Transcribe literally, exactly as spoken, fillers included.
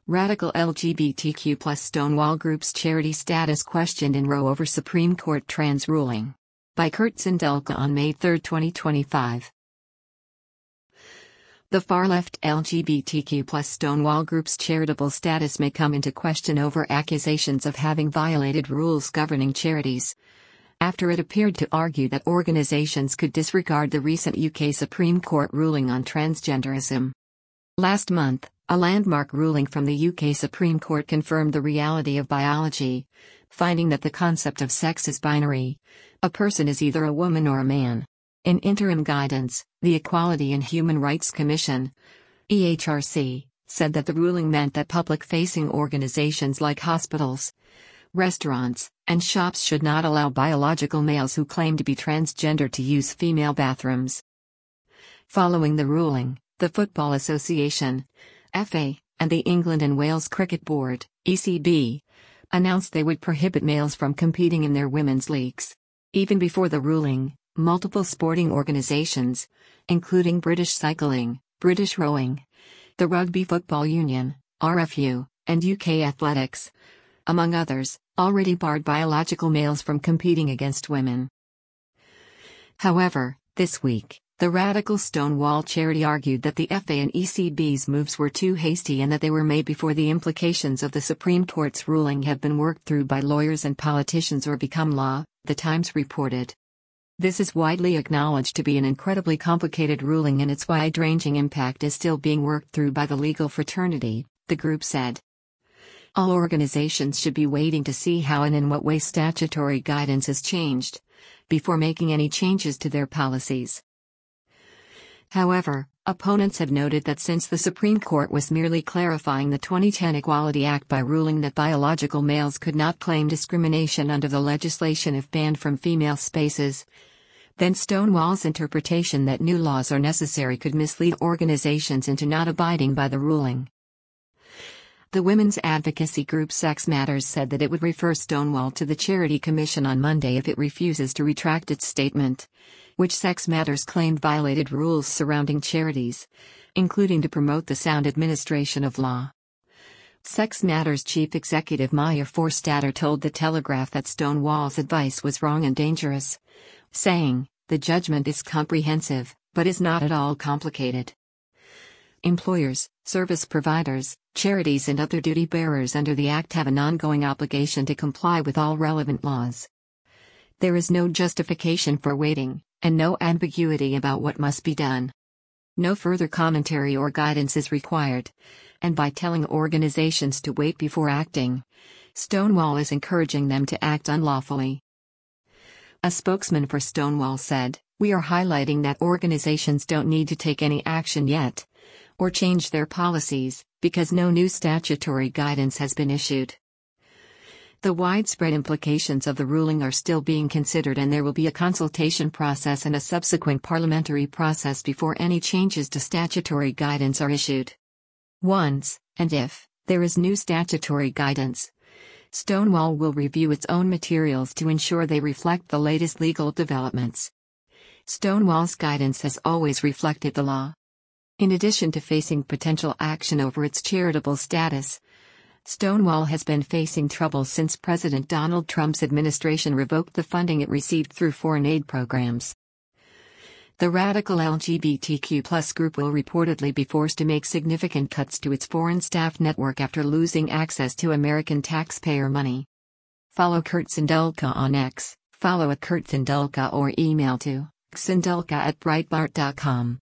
Radical L G B T Q plus Stonewall Group's charity status questioned in Roe over Supreme Court trans ruling. By Kurt Sindelka on May third, twenty twenty-five. The far-left L G B T Q plus Stonewall Group's charitable status may come into question over accusations of having violated rules governing charities, after it appeared to argue that organizations could disregard the recent U K Supreme Court ruling on transgenderism. Last month, a landmark ruling from the U K Supreme Court confirmed the reality of biology, finding that the concept of sex is binary. A person is either a woman or a man. In interim guidance, the Equality and Human Rights Commission, E H R C, said that the ruling meant that public-facing organizations like hospitals, restaurants, and shops should not allow biological males who claim to be transgender to use female bathrooms. Following the ruling, the Football Association, F A, and the England and Wales Cricket Board, E C B, announced they would prohibit males from competing in their women's leagues. Even before the ruling, multiple sporting organizations, including British Cycling, British Rowing, the Rugby Football Union, R F U, and U K Athletics, among others, already barred biological males from competing against women. However, this week, the radical Stonewall charity argued that the F A and E C B's moves were too hasty and that they were made before the implications of the Supreme Court's ruling have been worked through by lawyers and politicians or become law, The Times reported. This is widely acknowledged to be an incredibly complicated ruling and its wide-ranging impact is still being worked through by the legal fraternity, the group said. All organizations should be waiting to see how and in what way statutory guidance has changed, before making any changes to their policies. However, opponents have noted that since the Supreme Court was merely clarifying the twenty ten Equality Act by ruling that biological males could not claim discrimination under the legislation if banned from female spaces, then Stonewall's interpretation that new laws are necessary could mislead organizations into not abiding by the ruling. The women's advocacy group Sex Matters said that it would refer Stonewall to the Charity Commission on Monday if it refuses to retract its statement, which Sex Matters claimed violated rules surrounding charities, including to promote the sound administration of law. Sex Matters chief executive Maya Forstater told The Telegraph that Stonewall's advice was wrong and dangerous, saying, "The judgment is comprehensive, but is not at all complicated. Employers, service providers, charities and other duty bearers under the Act have an ongoing obligation to comply with all relevant laws. There is no justification for waiting, and no ambiguity about what must be done. No further commentary or guidance is required, and by telling organizations to wait before acting, Stonewall is encouraging them to act unlawfully." A spokesman for Stonewall said, "We are highlighting that organizations don't need to take any action yet, or change their policies, because no new statutory guidance has been issued. The widespread implications of the ruling are still being considered and there will be a consultation process and a subsequent parliamentary process before any changes to statutory guidance are issued. Once, and if, there is new statutory guidance, Stonewall will review its own materials to ensure they reflect the latest legal developments. Stonewall's guidance has always reflected the law. In addition to facing potential action over its charitable status, Stonewall has been facing trouble since President Donald Trump's administration revoked the funding it received through foreign aid programs. The radical L G B T Q plus group will reportedly be forced to make significant cuts to its foreign staff network after losing access to American taxpayer money. Follow Kurt Sindelka on X, follow at Kurt Sindelka or email to sindelka at breitbart dot com.